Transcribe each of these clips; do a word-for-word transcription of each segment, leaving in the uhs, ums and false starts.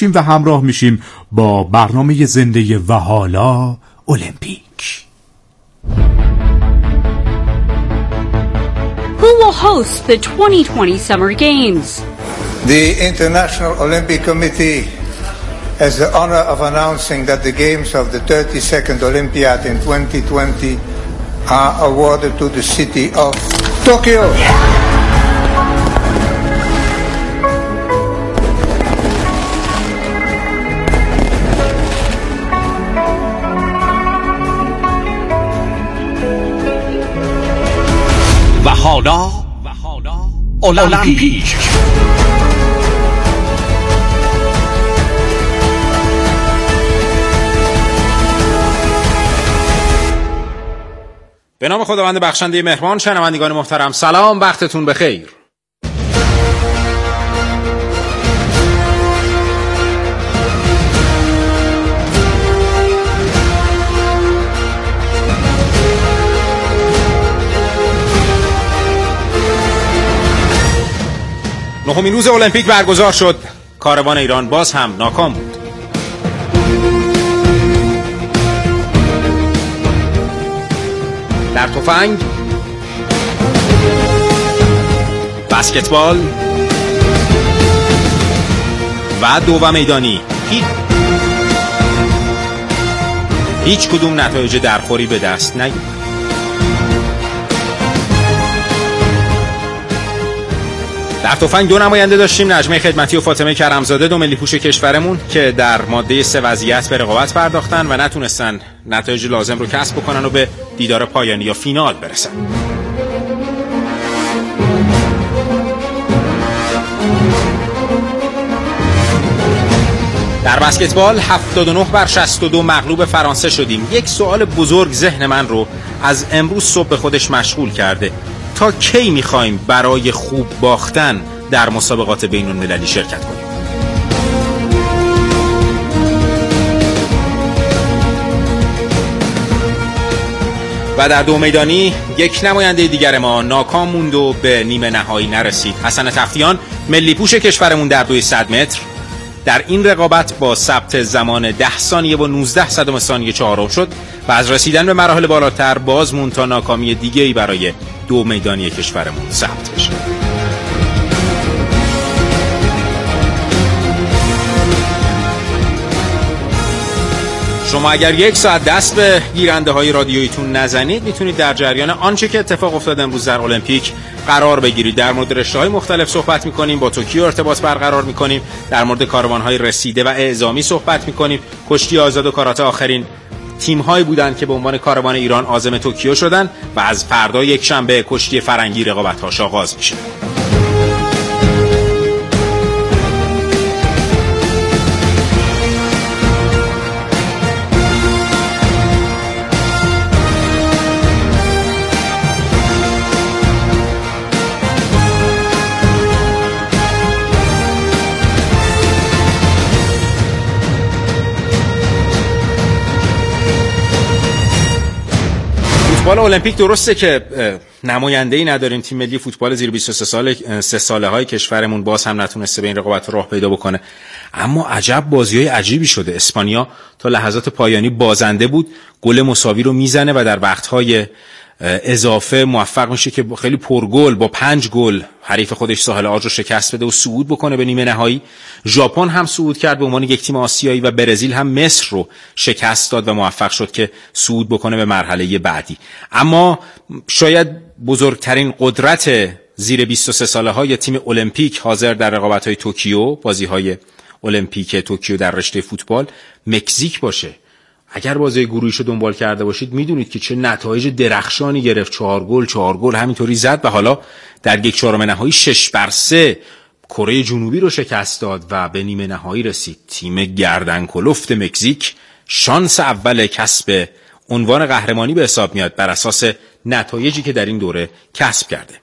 میپیچیم و همراه میشیم با برنامه زنده و حالا المپیک. Who will host the twenty twenty Summer Games? The International Olympic Committee has the honor of announcing that the games of the thirty-second Olympiad in twenty twenty are awarded to the city of Tokyo. و حالا المپیک. به نام خداوند بخشنده مهربان. شنوندگان محترم سلام، وقتتون بخیر. نهمین روز المپیک برگزار شد. کاروان ایران باز هم ناکام بود. در تفنگ، بسکتبال و دو میدانی هیچ هیچ کدوم نتایج درخوری به دست نیامد. در تفنگ دو نماینده داشتیم، نجمه خدمتی و فاطمه کرمزاده، دو ملی پوش کشورمون که در ماده سه وضعیت به رقابت پرداختن و نتونستن نتایج لازم رو کسب بکنن و به دیدار پایانی یا فینال برسن. در بسکتبال هفتاد و نه بر شصت و دو مغلوب فرانسه شدیم. یک سوال بزرگ ذهن من رو از امروز صبح به خودش مشغول کرده: تا کی میخوایم برای خوب باختن در مسابقات بین المللی شرکت کنیم؟ و در دو میدانی یک نماینده دیگر ما ناکام موند و به نیمه نهایی نرسید. حسن تفتیان، ملی پوش کشورمون در دوی صد متر، در این رقابت با ثبت زمان ده ثانیه و نوزده صدم ثانیه چهارم شد و از رسیدن به مراحل بالاتر باز موند تا ناکامی دیگه‌ای برای دو میدانی کشورمون ثبت بشه. شما اگر یک ساعت دست به گیرنده های رادیویتون نزنید میتونید در جریان آنچه که اتفاق افتاده امروز در المپیک قرار بگیرید. در مورد رشته‌های مختلف صحبت می‌کنیم، با توکیو ارتباط برقرار می‌کنیم، در مورد کاروان‌های رسیده و اعزامی صحبت می‌کنیم. کشتی آزاد و کاراته آخرین تیم‌هایی بودند که به عنوان کاروان ایران عازم توکیو شدند و از فردا یک شنبه کشتی فرنگی رقابت‌هاش آغاز میشه. فوتبال المپیک درسته که نماینده‌ای نداریم، تیم ملی فوتبال زیر بیست و سه ساله سه ساله های کشورمون باز هم نتونسته به این رقابت راه پیدا بکنه، اما عجب بازی‌های عجیبی شده. اسپانیا تا لحظات پایانی بازنده بود، گل مساوی رو میزنه و در وقت‌های اضافه موفق میشه که خیلی پرگل با پنج گل حریف خودش ساحل عاج رو شکست بده و صعود بکنه به نیمه نهایی. ژاپن هم صعود کرد به عنوان یک تیم آسیایی و برزیل هم مصر رو شکست داد و موفق شد که صعود بکنه به مرحله بعدی. اما شاید بزرگترین قدرت زیر بیست و سه ساله های تیم المپیک حاضر در رقابت‌های توکیو، بازی‌های المپیک توکیو در رشته فوتبال، مکزیک باشه. اگر بازی گروهیشو دنبال کرده باشید میدونید که چه نتایج درخشانی گرفت. چهار گل چهار گل همینطوری زد و حالا در یک چهارم نهایی شش بر سه کره جنوبی رو شکست داد و به نیمه نهایی رسید. تیم گردن کلفت مکزیک شانس اول کسب عنوان قهرمانی به حساب میاد بر اساس نتایجی که در این دوره کسب کرده.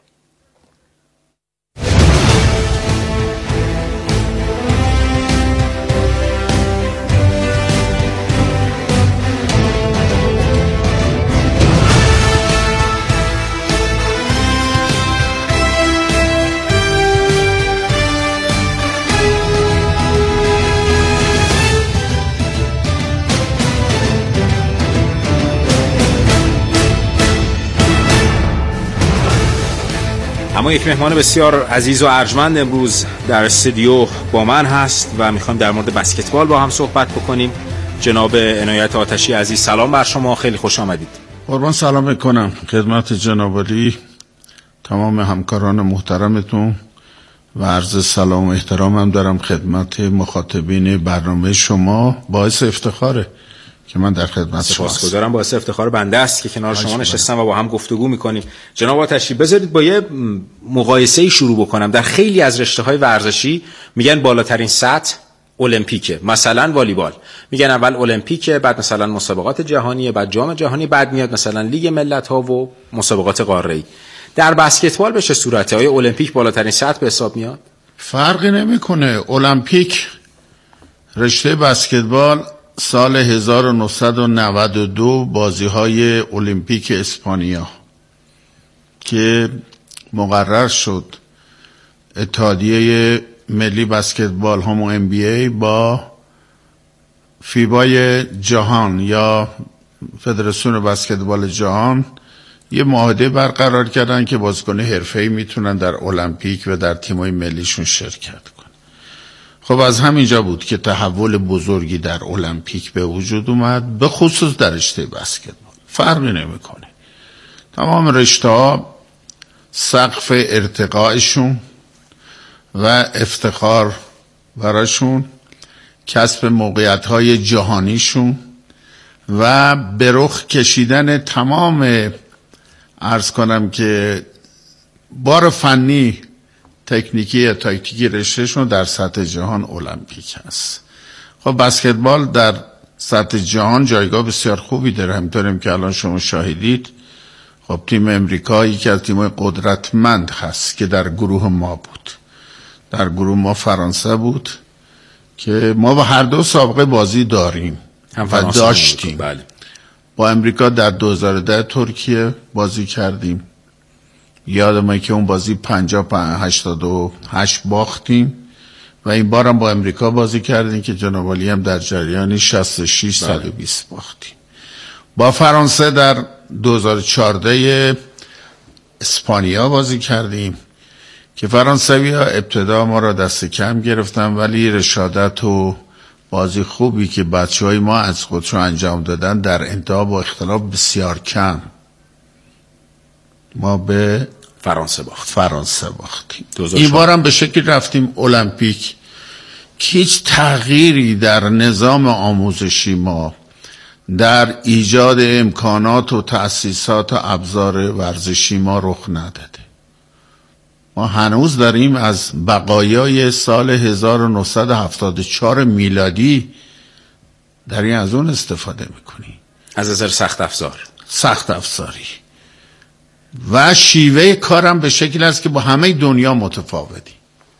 اما یک مهمان بسیار عزیز و ارجمند امروز در استودیو با من هست و میخوایم در مورد بسکتبال با هم صحبت بکنیم. جناب عنایت آتشی عزیز، سلام بر شما، خیلی خوش آمدید. قربان سلام میکنم خدمت جناب علی، تمام همکاران محترمتون و عرض سلام و احترامم دارم خدمت مخاطبین برنامه شما. باعث افتخاره که من در خدمت شما هستم. سپاسگزارم، باعث افتخار بنده است که کنار شما نشستم و با هم گفتگو میکنیم. جناب آتشی، بذارید با یه مقایسه‌ای شروع بکنم. در خیلی از رشته‌های ورزشی میگن بالاترین سطح المپیکه، مثلا والیبال میگن اول المپیکه، بعد مثلا مسابقات جهانیه، بعد جام جهانی، بعد میاد مثلا لیگ ملت‌ها و مسابقات قاره‌ای. در بسکتبال به چه صورته؟ آیا المپیک بالاترین سطح به حساب میاد؟ فرقی نمیکنه. المپیک رشته بسکتبال سال هزار و نهصد و نود و دو بازی‌های المپیک اسپانیا که مقرر شد اتحادیه ملی بسکتبال همون ام بی ای با فیبای جهان یا فدراسیون بسکتبال جهان یه معاهده برقرار کردن که بازیکن حرفه‌ای میتونن در المپیک و در تیم‌های ملیشون شرکت کنن. خب از همینجا بود که تحول بزرگی در المپیک به وجود اومد، به خصوص در رشته بسکتبال. فرقی نمیکنه، تمام رشته‌ها سقف ارتقایشون و افتخار براشون، کسب موقعیت‌های جهانیشون و به رخ کشیدن تمام عرض کنم که بار فنی تکنیکی یا تاکتیکی رشتهشون در سطح جهان المپیک هست. خب بسکتبال در سطح جهان جایگاه بسیار خوبی داره، همینطوریم که الان شما شاهدید. خب تیم امریکا یکی از تیم‌های قدرتمند هست که در گروه ما بود. در گروه ما فرانسه بود که ما با هر دو سابقه بازی داریم و داشتیم. بله. با امریکا در دو هزار و ده ترکیه بازی کردیم، یادمه که اون بازی پنجاه هشتاد و هشت باختیم و این بار هم با امریکا بازی کردیم که جناب علی هم در جریانی شصت و شش صد و بیست باختیم. با فرانسه در دو هزار و چهارده اسپانیا بازی کردیم که فرانسوی‌ها ابتدا ما را دست کم گرفتن، ولی رشادت و بازی خوبی که بچه‌های ما از خودشون انجام دادن در انتها با اختلاف بسیار کم ما به فرانسه باخت فرانسه باختیم. این بار هم به شکل رفتیم المپیک که هیچ تغییری در نظام آموزشی ما، در ایجاد امکانات و تأسیسات و ابزار ورزشی ما رخ نداده. ما هنوز داریم از بقایای سال هزار و نهصد و هفتاد و چهار میلادی داریم از اون استفاده میکنیم، از نظر سخت افزار سخت افزاری و شیوه کارم به شکل است که با همه دنیا متفاوتی.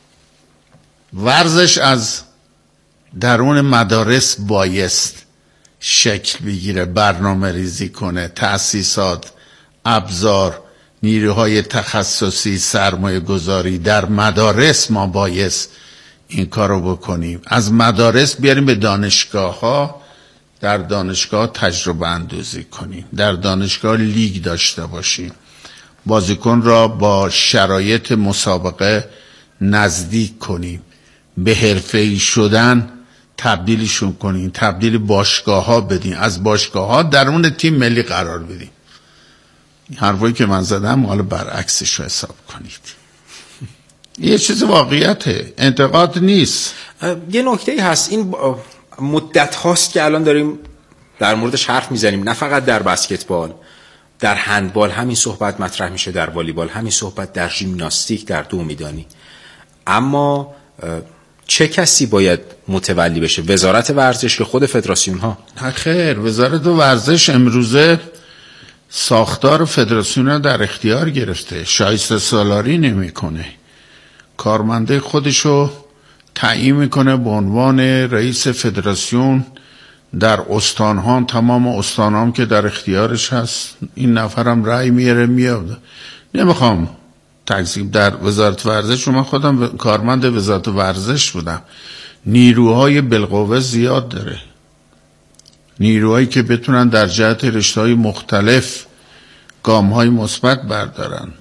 ورزش از درون مدارس بایست شکل بگیره، برنامه ریزی کنه، تأسیسات، ابزار، نیروهای تخصصی، سرمایه گذاری در مدارس ما بایست این کار رو بکنیم. از مدارس بیاریم به دانشگاه ها، در دانشگاه تجربه اندوزی کنیم، در دانشگاه لیگ داشته باشیم، بازیکن را با شرایط مسابقه نزدیک کنیم، به حرفه‌ای شدن تبدیلشون کنیم، تبدیل باشگاه ها بدیم، از باشگاه ها درون تیم ملی قرار بدیم. حرفایی که من زدم حالا برعکسش رو حساب کنید. یه چیز واقعیته، انتقاد نیست. یه نکته هست، این مدت هاست که الان داریم در موردش حرف میزنیم، نه فقط در بسکتبال، در هندبال همین صحبت مطرح میشه، در والیبال همین صحبت، در ژیمناستیک، در دو میدانی. اما چه کسی باید متولی بشه؟ وزارت ورزش که خود فدراسیون ها؟ نه خیر، وزارت ورزش امروزه ساختار فدراسیون در اختیار گرفته، شایسته سالاری نمیکنه، کارمنده خودشو تعیین میکنه به عنوان رئیس فدراسیون در استانها، تمام استانهام که در اختیارش هست. این نفرم رأی میاره میاد. نمیخوام تکذیب در وزارت ورزش، من خودم کارمند وزارت ورزش بودم، نیروهای بالقوه زیاد داره، نیروهایی که بتونن در جهت رشته‌های مختلف گام‌های مثبت بردارن.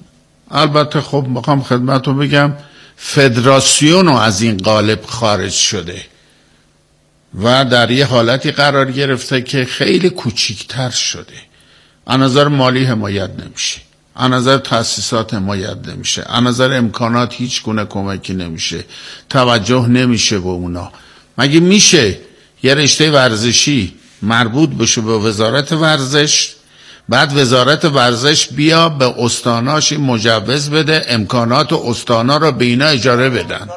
البته خب میخوام خدمتتون بگم فدراسیون از این قالب خارج شده و در یه حالتی قرار گرفته که خیلی کوچیکتر شده. از نظر مالی حمایت نمیشه، از نظر تأسیسات حمایت نمیشه، از نظر امکانات هیچ گونه کمکی نمیشه، توجه نمیشه به اونا. مگه میشه یه رشته ورزشی مربوط بشه به وزارت ورزش، بعد وزارت ورزش بیا به استاناش مجوز بده امکانات استانا رو به اینا اجاره بدن؟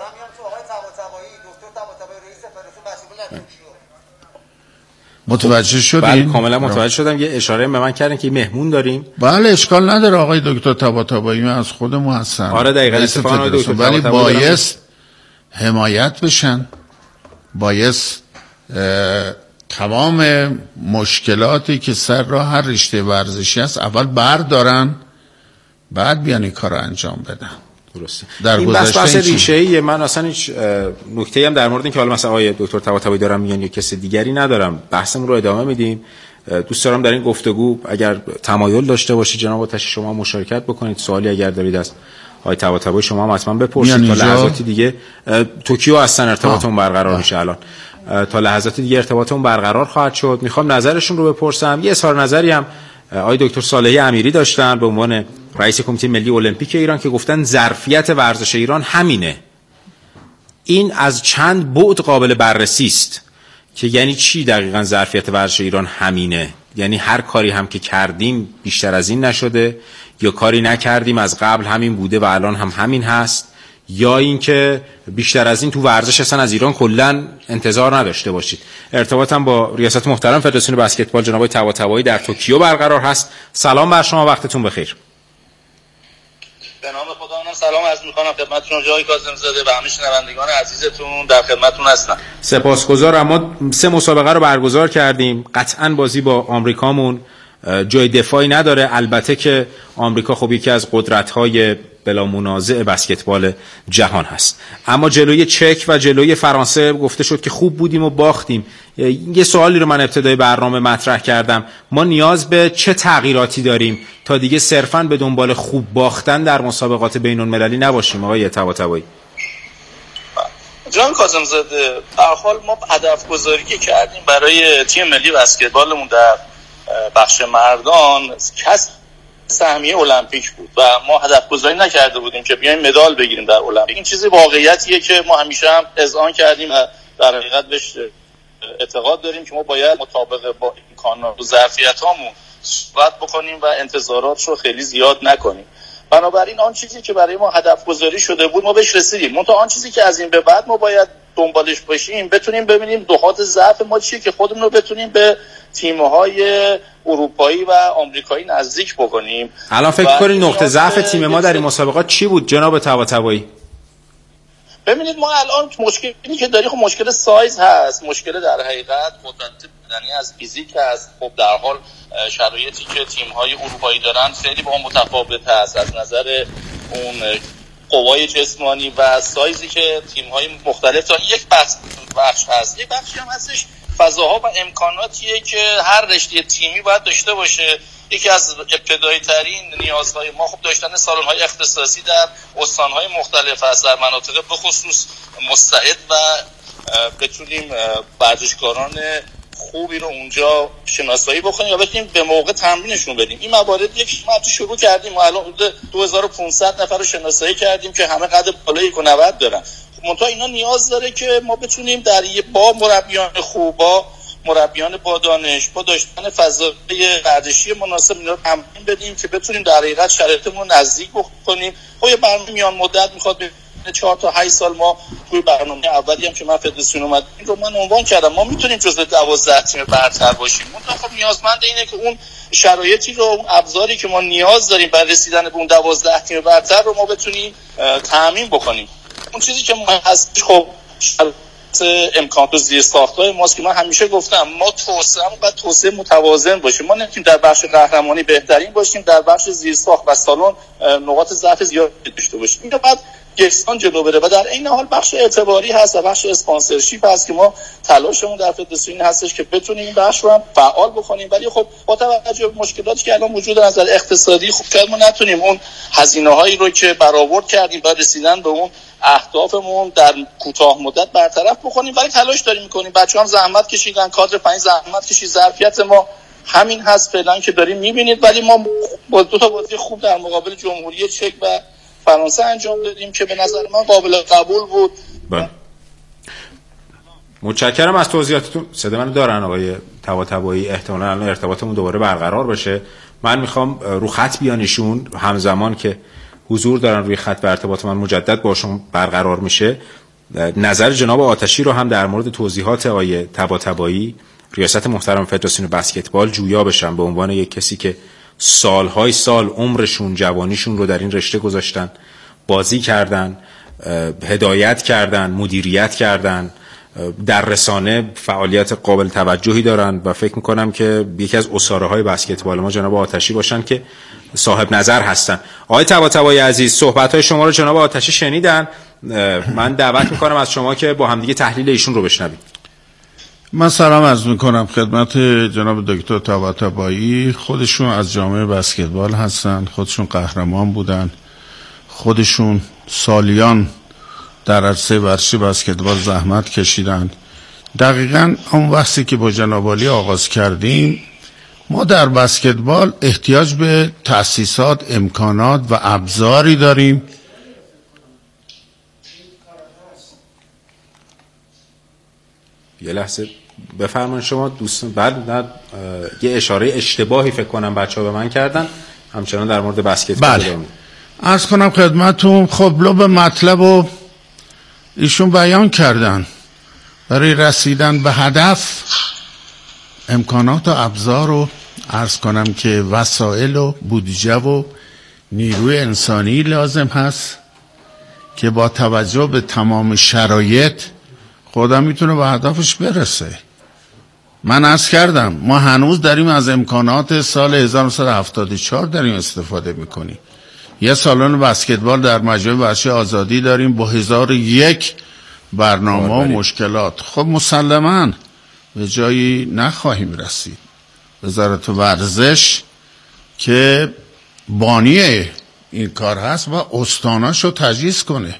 متوجه شدین؟ بله کاملا متوجه شدم. یه اشاره به من کردن که مهمون داریم. بله اشکال نداره آقای دکتر طباطبایی از خودمون هستن. آره دقیقاً اتفاقا دکتر ولی بایست حمایت بشن، بایست تمام مشکلاتی که سر راه هر رشته ورزشی هست اول بردارن بعد بیان این کار رو انجام بدن. درسته. در این بحث بحث گذشته ریشه‌ایه. من اصلا هیچ نکته‌ای هم در مورد این که حالا مثلا آقای دکتر طباطبایی دارم میگن یا کسی دیگری ندارم. بحثمون رو ادامه میدیم. دوست دارم در این گفتگو اگر تمایل داشته باشید جناب آتشی شما مشارکت بکنید. سوالی اگر دارید از آقای طباطبایی شما هم حتما بپرسید. تا لحظاتی دیگه توکیو هستن ارتباطمون برقرار میشه. الان تا لحظات دیگه ارتباطمون برقرار خواهد شد. میخوام نظرشون رو بپرسم. یه اظهار نظری هم آقای دکتر صالحی امیری داشتن به عنوان رئیس کمیته ملی المپیک ایران که گفتن ظرفیت ورزش ایران همینه. این از چند بعد قابل بررسی است که یعنی چی دقیقاً ظرفیت ورزش ایران همینه؟ یعنی هر کاری هم که کردیم بیشتر از این نشده، یا کاری نکردیم از قبل همین بوده و الان هم همین هست، یا اینکه بیشتر از این تو ورزش اصلا از ایران کلا انتظار نداشته باشید. ارتباطم با ریاست محترم فدراسیون بسکتبال جناب طباطبایی در توکیو برقرار هست. سلام بر شما، وقتتون بخیر. به نام خدا من سلام عرض می‌کنم خدمتتون جای کاظم زاده و همه شنوندگان عزیزتون در خدمتتون هستم. سپاسگزارم. ما سه مسابقه رو برگزار کردیم. قطعاً بازی با آمریکامون جای دفاعی نداره. البته که آمریکا خب یکی از قدرت‌های بلا منازع بسکتبال جهان هست، اما جلوی چک و جلوی فرانسه گفته شد که خوب بودیم و باختیم. یه سوالی رو من ابتدای برنامه مطرح کردم، ما نیاز به چه تغییراتی داریم تا دیگه صرفاً به دنبال خوب باختن در مسابقات بین‌المللی نباشیم آقای طباطبایی؟ جان کاظم زاده، در حال ما هدف گذاری که کردیم برای تیم ملی بسکتبالمون در بخش مردان کسب سهمیه المپیک بود و ما هدف گذاری نکرده بودیم که بیایم مدال بگیریم در المپیک. این چیزی واقعیتیه که ما همیشه هم اذعان کردیم و در حقیقت بهش اعتقاد داریم که ما باید مطابق با امکانات و ظرفیتامون صحبت بکنیم و انتظارات رو خیلی زیاد نکنیم. بنابراین آن چیزی که برای ما هدف گذاری شده بود ما بهش رسیدیم. منتها آن چیزی که از این به بعد ما باید دنبالش باشیم، بتونیم ببینیم نقاط ضعف ما چیه که خودمون رو بتونیم به تیم‌های اروپایی و آمریکایی نزدیک بکنیم. الان فکر کنید نقطه ضعف تیم ما در این مسابقات چی بود جناب طباطبایی؟ ببینید ما الان مشکلی که داریم خب مشکل سایز هست، مشکل در حقیقت قدرت بدنی از فیزیک هست. خب در حال شرایطی که تیم‌های اروپایی دارن خیلی با هم متفاوت هست از نظر اون قوای جسمانی و سایزی که تیم‌های مختلف دارن. یک بخش بخش هست، یک بخشی هم هستش فضاها و امکاناتیه که هر رشته تیمی باید داشته باشه. یکی از ابتدایی ترین نیازهای ما خب داشتن سالن‌های اختصاصی در استان‌های مختلف هست، در مناطق به خصوص مستعد و بتونیم ورزشکاران خوبی رو اونجا شناسایی بکنیم و بتونیم به موقع تمرینشون بدیم. این موارد یک ما تو شروع کردیم و الان حدود دو هزار و پانصد نفر رو شناسایی کردیم که همه قد بالای یک و نود دارن. منتها اینا نیاز داره که ما بتونیم در با مربیان خوب، با مربیان با دانش، با داشتن فضای ورزشی مناسب اینا رو تمرین بدیم که بتونیم در حقیقت شرایطمون رو نزدیک بکنیم. خب یه برنامه میان مدت میخواد چهار تا هشت سال ما توی برنامه اولی هم که من فدراسیون اومد این رو من عنوان کردم ما میتونیم جزو دوازده تیم برتر باشیم. منتها خب نیازمند اینه که اون شرایطی رو، اون ابزاری که ما نیاز داریم برای رسیدن به اون دوازده تیم برتر رو ما بتونیم تامین بکنیم. اون چیزی که ما هست خب امکانات و زیرساخت‌های ماست که من همیشه گفتم ما توسعه‌مون باید توسعه متوازن باشه. ما نمیتونیم در بخش قهرمانی بهترین باشیم، در بخش زیرساخت و سالن نقاط ضعف زیاد داشته باشیم. اینو بعد یکسان جلو بره و در این حال بخش اعتباری هست و بخش اسپانسرشیپ هست که ما تلاشمون در فدراسیون هستش که بتونیم این بخش رو هم فعال بکنیم. ولی خب با توجه به مشکلاتی که الان وجود نظر اقتصادی خب شاید ما نتونیم اون هزینه‌هایی رو که برآورد کردیم و رسیدن به اون اهدافمون در کوتاه مدت برطرف بکنیم، ولی تلاش داریم می‌کنیم. بچه‌ها هم زحمت کشیدن، کادر پنج زحمت کشید، ظرفیت ما همین هست فعلا که داریم می‌بینید. ولی ما با دو تا بازی خوب در مقابل جمهوری چک و فرانسه انجام دادیم که به نظر من قابل قبول بود. بله. متشکرم از توضیحاتتون. صدا منو دارن آقای طباطبایی؟ احتمالاً الان ارتباطمون دوباره برقرار بشه. من میخوام رو خط بیان ایشون همزمان که حضور دارن روی خط و ارتباط من مجدد باشون برقرار میشه، نظر جناب آتشی رو هم در مورد توضیحات آقای طباطبایی ریاست محترم فدراسیون بسکتبال جویا بشم به عنوان یک کسی که سالهای سال عمرشون جوانیشون رو در این رشته گذاشتن، بازی کردن، هدایت کردن، مدیریت کردن، در رسانه فعالیت قابل توجهی دارن و فکر میکنم که یکی از اسطوره های بسکتبال ما جناب آتشی باشن که صاحب نظر هستن. آقای طباطبایی عزیز، صحبت های شما رو جناب آتشی شنیدن. من دعوت میکنم از شما که با هم دیگه تحلیل ایشون رو بشنوید. من سلام عرض میکنم خدمت جناب دکتر طباطبایی. خودشون از جامعه بسکتبال هستن، خودشون قهرمان بودن، خودشون سالیان در عرصه ورزش بسکتبال زحمت کشیدن. دقیقاً اون وقتی که با جناب عالی آغاز کردیم، ما در بسکتبال احتیاج به تأسیسات، امکانات و ابزاری داریم یه لحظه بفرمایید شما دوستان. بعد نه یه اشاره اشتباهی فکر کنم بچه‌ها به من کردن، همچنان در مورد بسکتبال. بله عرض کنم خدمتتون. خب لب مطلب رو ایشون بیان کردن. برای رسیدن به هدف امکانات و ابزار رو عرض کنم که وسایل و بودجه و نیروی انسانی لازم هست که با توجه به تمام شرایط خدا میتونه به هدفش برسه. من عرض کردم ما هنوز داریم از امکانات سال هزار و نهصد و هفتاد و چهار داریم استفاده میکنیم. یه سالن بسکتبال در مجمع ورزش آزادی داریم با هزار و یک برنامه و مشکلات. خب مسلماً به جایی نخواهیم رسید. وزارت ورزش که بانی این کار هست و استاناشو تجهیز کنه.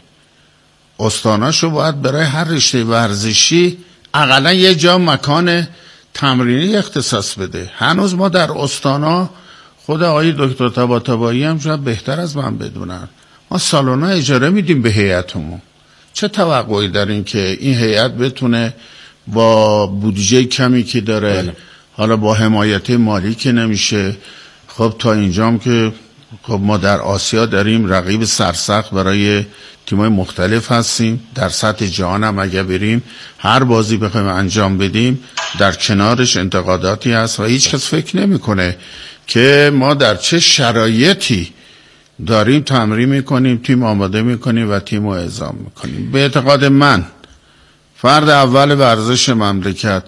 استاناشو باید برای هر رشته ورزشی اقلا یه جا مکان تمرینی اختصاص بده. هنوز ما در استانا، خود آقای دکتر طباطبایی هم شاید بهتر از من بدونن، ما سالونا اجاره میدیم به هیئتمون. چه توقعی دارین که این هیئت بتونه با بودجه کمی که داره بله. حالا با حمایت مالی که نمیشه. خب تا اینجام که خب ما در آسیا داریم رقیب سرسخت برای تیمای مختلف هستیم. در سطح جهان هم اگه بریم هر بازی بخوایم انجام بدیم در کنارش انتقاداتی هست و هیچ کس فکر نمیکنه که ما در چه شرایطی داریم تمرین میکنیم، تیم آماده میکنیم و تیم رو اعزام میکنیم. به اعتقاد من فرد اول ورزش مملکت،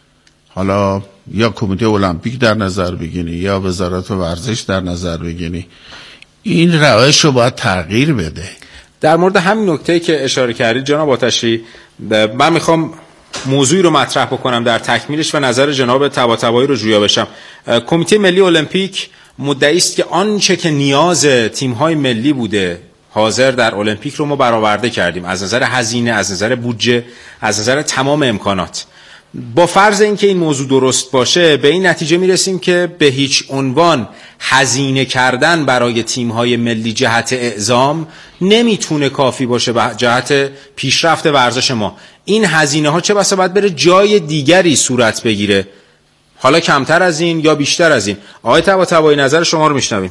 حالا یا کمیته المپیک در نظر بگیری یا وزارت ورزش در نظر بگیری، این روش رو باید تغییر بده. در مورد همین نکته‌ای که اشاره کردید جناب آتشی، من میخوام موضوعی رو مطرح بکنم در تکمیلش و نظر جناب طباطبایی رو جویا بشم. کمیته ملی المپیک مدعی است که آنچه که نیاز تیم‌های ملی بوده حاضر در المپیک رو ما برآورده کردیم، از نظر هزینه، از نظر بودجه، از نظر تمام امکانات. با فرض اینکه این موضوع درست باشه به این نتیجه میرسیم که به هیچ عنوان هزینه کردن برای تیم‌های ملی جهت اعزام نمیتونه کافی باشه به جهت پیشرفت ورزش ما. این هزینه ها چه بسا باید بره جای دیگری صورت بگیره، حالا کمتر از این یا بیشتر از این. آقای طباطبایی نظر شما رو میشنویم.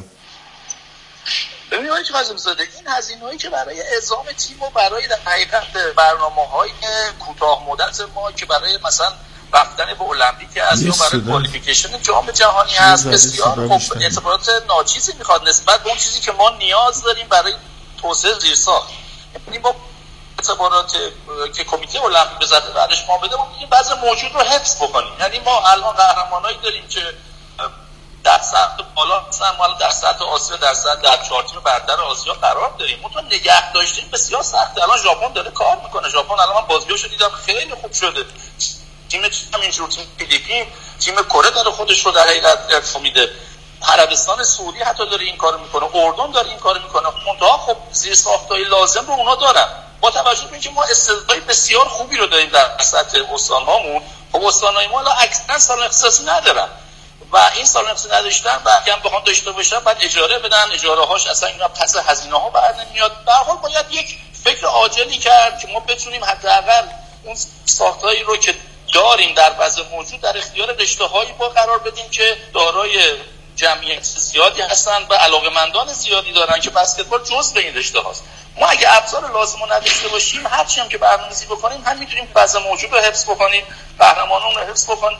ببینید آقای قاسم زاده، این هزینه‌هایی که برای اعزام تیم و برای در حقیقت برنامه‌های کوتاه مدت ما که برای مثلا رفتن به المپیک است یا برای کوالیفیکیشن جام جهانی هست بسیار خب اعتبارات ناچیزی میخواد نسبت به اون چیزی که ما نیاز داریم برای توسعه زیرساخت. یعنی با اعتبارات که کمیته المپیک به ذات بعدش ما بده، ما این وضع موجود رو حفظ بکنیم. یعنی ما الان قهرمانایی داریم که در سطح بالا مثلا ما در سطح آسیا در سطح در چهار تیم برتر آسیا قرار داریم. اون تو نگه داشتیم بسیار سخته. الان ژاپن داره کار میکنه. ژاپن الان من بازیاشو دیدم خیلی خوب شده. تیم همینجور تیم فیلیپین، تیم کره داره خودش رو در حقیقت ارتقا میده. عربستان سعودی حتی داره این کارو میکنه. اردن داره این کارو میکنه. منتها خب زیرساخت‌های لازم رو اونا دارن. با توجه به اینکه ما استعدادهای بسیار خوبی رو داریم در سطح استان‌هامون، خب استان‌های ما الان اکثرا سالن اختصاصی ندارن و این سالن اختصاصی نداشتن و اگه هم بخوام داشته باشن بعد اجاره بدن، اجاره‌هاش اصلا اینا پس هزینه‌ها برنمیاد. به هر حال باید یک فکر عاجلی کرد که ما بتونیم حداقل اون ساختایی رو که داریم در وضع موجود در اختیار رشته‌هایی با قرار بدیم که دارای جمعیت زیادی هستن و علاقه‌مندان زیادی دارن که بسکتبال جزء این رشته هاست. ما اگه ابزار لازم رو نداشته باشیم هرچی هم که برنامه‌ریزی بکنیم هم میتونیم وضع موجود رو حفظ بکنیم، قهرمانان رو حفظ بکنیم،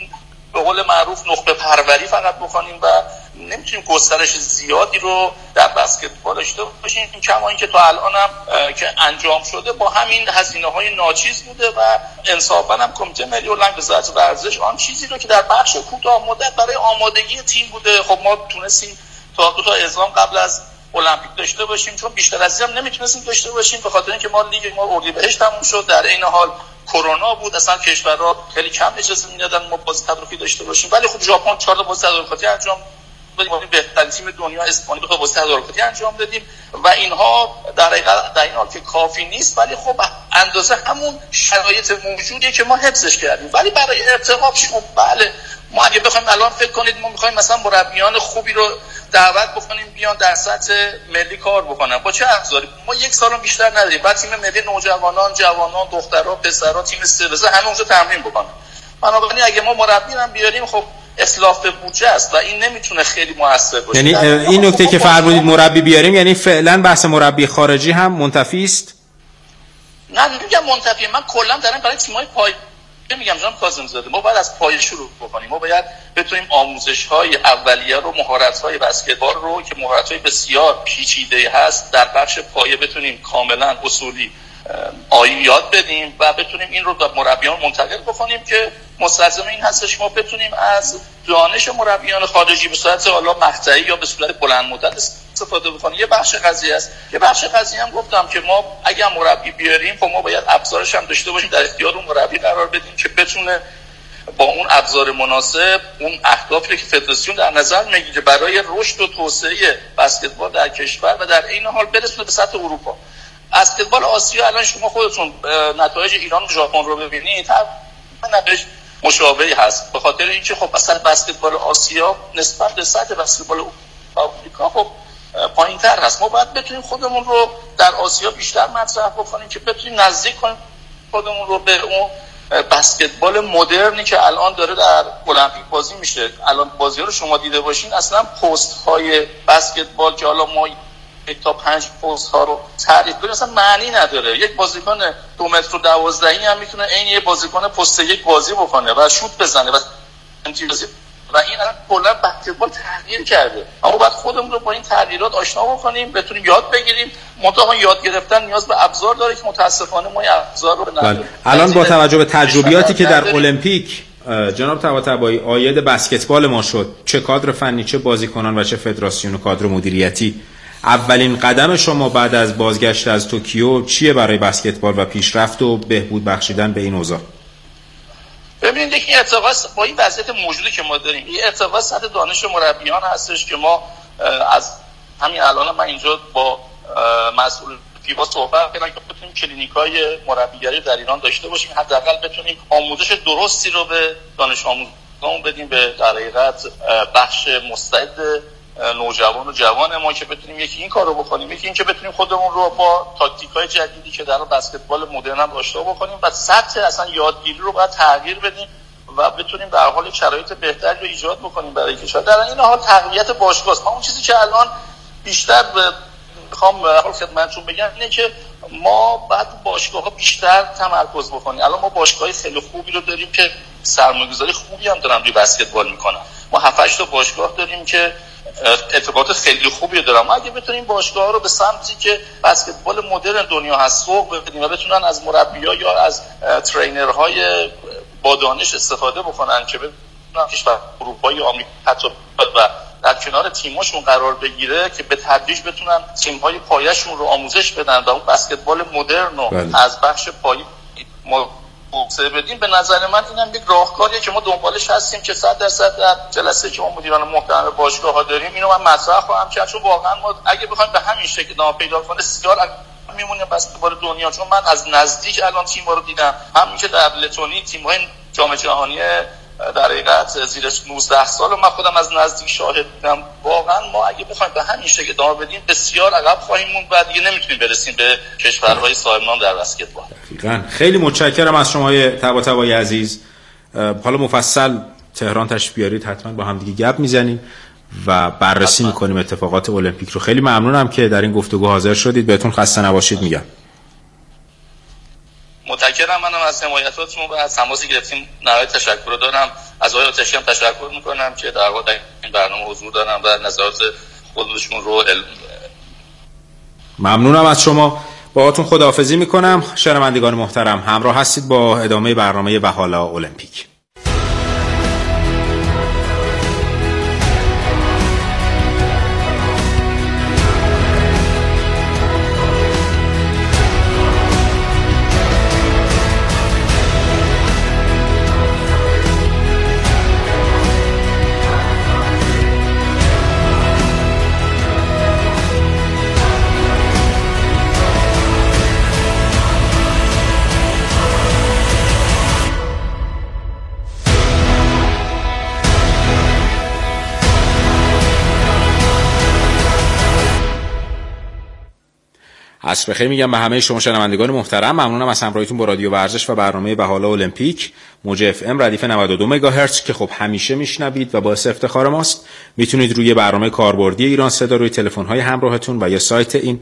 به قول معروف نخبه پروری فقط بکنیم و نمیتونیم گسترش زیادی رو در بسکتبال داشته باشیم. کما اینکه تا الان هم که انجام شده با همین هزینه‌های ناچیز بوده و انصافاً هم کمیته ملی المپیک وزارت ورزش آن چیزی رو که در بخش کوتاه مدت برای آمادگی تیم بوده، خب ما تونستیم تا دو تا اعزام قبل از المپیک داشته باشیم، چون بیشتر از این هم نمیتونستیم داشته باشیم به خاطر اینکه ما لیگ ما اردیبهشت تموم شد، در این حال کرونا بود، اصلا کشورها خیلی کم اجازه میدادن ما بازی تدارکی داشته باشیم. ولی خب ژاپن چهار تا بازی تدارکاتی انجام دادیم، بهترین تیم دنیا اسپانیا دو تا بازی تدارکاتی انجام دادیم و اینها در حقیقت در این حال که کافی نیست، ولی خب اندازه همون شرایط موجودیه که ما حفظش کردیم. ولی برای ارتقا خب بله ما اگه بخوایم الان فکر کنید ما می‌خوایم مثلا مربیان خوبی رو دعوت بکنیم بیان در سطح ملی کار بکنن، با چه ابزاری؟ ما یک سال بیشتر نداریم. بعد تیم ملی نوجوانان، جوانان، دخترها، پسرها، تیم سه همه اونجا تمرین بکنن. بنابراین اگه ما مربی هم بیاریم خب اسلاف بودجه است و این نمیتونه خیلی موثر باشه. یعنی این نکته که فرمودید مربی بیاریم یعنی فعلا بحث مربی خارجی هم منتفی است؟ نه نمیگم منتفی، من کلا دارم برای تیم‌های پای میگم جناب کاظم زاده ما باید از پایه شروع بکنیم. ما باید بتونیم آموزش‌های اولیه رو، مهارت‌های بسکتبال رو که مهارت‌های بسیار پیچیده هست در بخش پایه بتونیم کاملا اصولی آیی یاد بدیم و بتونیم این رو به مربیان منتقل بکنیم که مستلزم این هستش ما بتونیم از دانش مربیان خارجی به صورت حالا مقطعی یا به صورت بلند مدت استفاده بکنیم. یه بخش قضیه است. یه بخش قضیه هم گفتم که ما اگه مربی بیاریم خب ما باید ابزارش هم داشته باشیم، در اختیار اون مربی قرار بدیم که بتونه با اون ابزار مناسب اون اهدافی که فدراسیون در نظر میگیره برای رشد و توسعه بسکتبال در کشور و در این حال برسونه به سطح اروپا. بسکتبال آسیا الان شما خودتون نتایج ایران و ژاپن رو ببینید نتایج مشابهی هست، به خاطر اینکه خب اصلا بسکتبال آسیا نسبت به سطح بسکتبال آمریکا خب پایین‌تر هست. ما باید بتونیم خودمون رو در آسیا بیشتر مطرح بکنیم که بتونیم نزدیک کنیم خودمون رو به اون بسکتبال مدرنی که الان داره در المپیک بازی میشه. الان بازی‌ها رو شما دیده باشین اصلا پست‌های بسکتبال که حالا ما یک تا پنج پست ها رو تعریف کنیم اصلا معنی نداره. یک بازیکن دو متر و دوازدهی هم میتونه عین یه بازیکن پست یک بازی بکنه و شوت بزنه و امتیازی و این الان کلا بسکتبال تغییر کرده. اما بعد خودمون رو با این تغییرات آشنا بکنیم، بتونیم یاد بگیریم. منتها یاد گرفتن نیاز به ابزار داره که متاسفانه ما این ابزار رو نداریم. الان با توجه به تجربیاتی که در المپیک جناب طباطبایی عاید بسکتبال ما شد، چه کادر فنی، چه بازیکنان و چه فدراسیون و کادر مدیریتی، اولین قدم شما بعد از بازگشت از توکیو چیه برای بسکتبال و پیشرفت و بهبود بخشیدن به این اوضاع؟ ببینید یک ارتقاء با این وضعیت موجودی که ما داریم، این ارتقاء سطح دانش مربیان هستش که ما از همین الان من اینجا با مسئول فیبا صحبت کردم که بتونیم کلینیکای مربیگری در ایران داشته باشیم، حداقل بتونیم آموزش درستی رو به دانش آموزان بدیم به در حقیقت بخش مستعد نوجوان و جوان ما که بتونیم یکی این کارو بکنیم، یکی این که بتونیم خودمون رو با تاکتیکای جدیدی که در بسکتبال مدرن هم آشنا بکنیم و سطح اصلا یادگیری رو باید تغییر بدیم و بتونیم در حال شرایط بهتری رو ایجاد بکنیم برای کشور. در این حال تقویت باشگاه است. ما اون چیزی که الان بیشتر میخوام حال خدمتتون بگم اینه که ما بعد باشگاه‌ها بیشتر تمرکز بکنیم. الان ما باشگاه‌های خیلی خوبی رو داریم که سرمایه‌گذاری خوبی هم دارن روی بسکتبال میکنن. ما هفت هشت تا باشگاه داریم که ارتباط خیلی خوبی دارم. ما اگه بتونیم باشگاه‌ها رو به سمتی که بسکتبال مدرن دنیا هست سوق بدیم و بتونن از مربی‌ها یا از ترینرهای با دانش استفاده بکنن که بتونن کشور اروپایی آمریکا حتی و در کنار تیم‌هاشون قرار بگیره که به تدریج بتونن تیم‌های پایه‌شون رو آموزش بدن و اون بسکتبال مدرن رو از بخش پایه ما توسعه بدیم. به نظر من اینم یک راهکاریه که ما دنبالش هستیم که صد درصد در جلسه که ما مدیران محترم باشگاه‌ها داریم اینو من مطرح خواهم کرد، چون واقعا ما اگه بخوایم به همین شکل ادامه پیدا کنه سیار میمونیم بسکتبال دنیا. چون من از نزدیک الان تیم‌ها رو دیدم، همین که در لتونی تیم‌های جام جهانی در حقیقت زیر نوزده سال من خودم از نزدیک شاهد بودم. واقعا ما اگه بخوایم به همین شکل ادامه بدیم بسیار عقب خواهیم موند و دیگه نمیتونیم برسیم به کشورهای صاحب نام در بسکتبال. دقیقاً. خیلی متشکرم از شما طباطبایی عزیز. حالا مفصل تهران تشریف بیارید، حتما با هم دیگه گپ میزنیم و بررسی حتما میکنیم اتفاقات المپیک رو. خیلی ممنونم که در این گفتگو حاضر شدید. بهتون خسته نباشید میگم. متشکرم. منم از حمایتاتون و از تماسی گرفتیم نهایت تشکر دارم. از آقای آتشی هم تشکر میکنم که در واقع این برنامه حضور دارم و نظرات خودشون رو علم. ممنونم از شما. باهاتون خداحافظی میکنم. شنوندگان محترم، همراه هستید با ادامه برنامه و حالا المپیک. عصر بخیر میگم به همه شما شنوندگان محترم. ممنونم از همراهیتون با رادیو ورزش و برنامه و حالا المپیک موج اف ام ردیف نود و دو مگاهرتز که خب همیشه میشنوید و باعث افتخار ماست. میتونید روی برنامه کاربردی ایران صدا روی تلفن‌های همراهتون و یا سایت این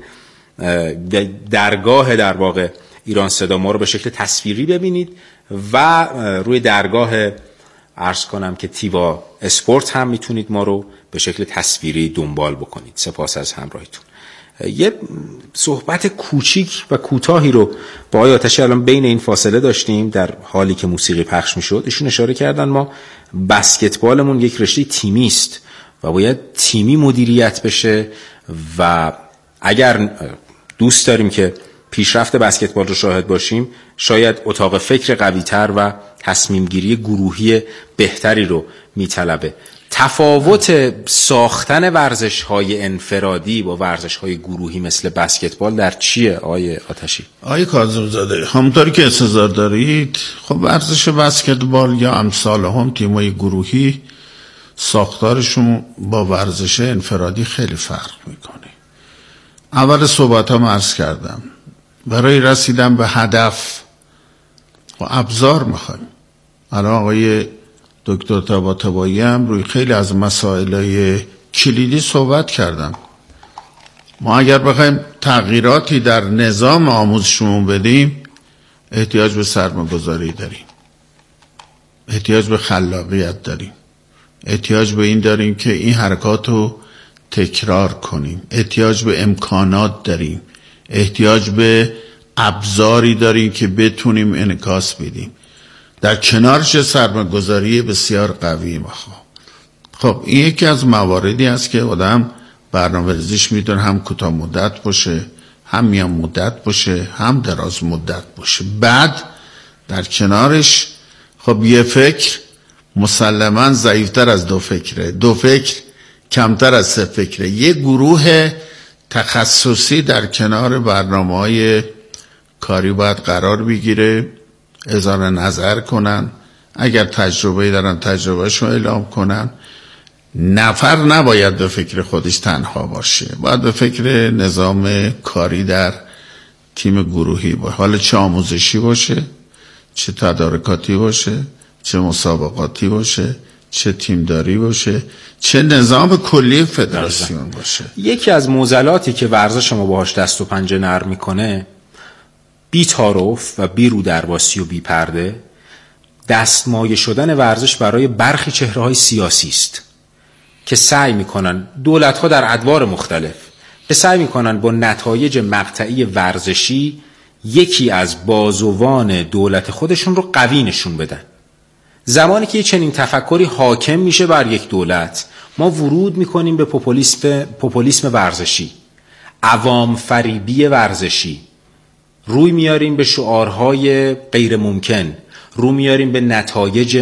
درگاه در واقع ایران صدا ما رو به شکل تصویری ببینید و روی درگاه عرض کنم که تیوا اسپورت هم میتونید ما رو به شکل تصویری دنبال بکنید. سپاس از همراهیتون. یه صحبت کوچیک و کوتاهی رو با آقای آتشی الان بین این فاصله داشتیم در حالی که موسیقی پخش میشد. ایشون اشاره کردن ما بسکتبالمون یک رشته تیمی است و باید تیمی مدیریت بشه و اگر دوست داریم که پیشرفت بسکتبال رو شاهد باشیم شاید اتاق فکر قوی‌تر و تصمیم گیری گروهی بهتری رو میطلبه. تفاوت ساختن ورزش‌های انفرادی با ورزش‌های گروهی مثل بسکتبال در چیه آقای آتشی؟ آقای کاظم‌زاده، همونطوری که استظهار دارید، خب ورزش بسکتبال یا امثال هم تیم‌های گروهی ساختارشون با ورزش انفرادی خیلی فرق میکنه. اول صحبتام عرض کردم برای رسیدن به هدف و ابزار میخوایم. الان آقای دکتر طباطبایی هم روی خیلی از مسائل کلیدی صحبت کردن. ما اگر بخوایم تغییراتی در نظام آموزشمون بدیم احتیاج به سرمایه‌گذاری داریم، احتیاج به خلاقیت داریم، احتیاج به این داریم که این حرکات رو تکرار کنیم، احتیاج به امکانات داریم، احتیاج به ابزاری داریم که بتونیم انعکاس بدیم. در کنارش سرمایه‌گذاری بسیار قوی میخوام. خب این یکی از مواردی است که آدم برنامه‌ریزیش میدونه هم کوتاه مدت باشه، هم میان مدت باشه، هم دراز مدت باشه. بعد در کنارش خب یه فکر مسلماً ضعیفتر از دو فکره، دو فکر کمتر از سه فکره. یه گروه تخصصی در کنار برنامه‌های کاری باید قرار بگیره، اظهار نظر کنن، اگر تجربه دارن تجربهشون اعلام کنن. نفر نباید به فکر خودش تنها باشه، باید به فکر نظام کاری در تیم گروهی باشه، حالا چه آموزشی باشه، چه تدارکاتی باشه، چه مسابقاتی باشه، چه تیمداری باشه، چه نظام کلی فدراسیون باشه. یکی از معضلاتی که ورزش ما باهاش دست و پنجه نرم میکنه، بی تعارف و بی رو درواسی و بی پرده، دستمایه شدن ورزش برای برخی چهره‌های سیاسی است که سعی میکنن دولت‌ها در ادوار مختلف که سعی میکنن با نتایج مقطعی ورزشی یکی از بازوان دولت خودشون رو قوی نشون بدن. زمانی که چنین تفکری حاکم میشه بر یک دولت، ما ورود میکنیم به پوپولیسم پوپولیسم ورزشی، عوام فریبی ورزشی، روی میاریم به شعارهای غیر ممکن، روی میاریم به نتایج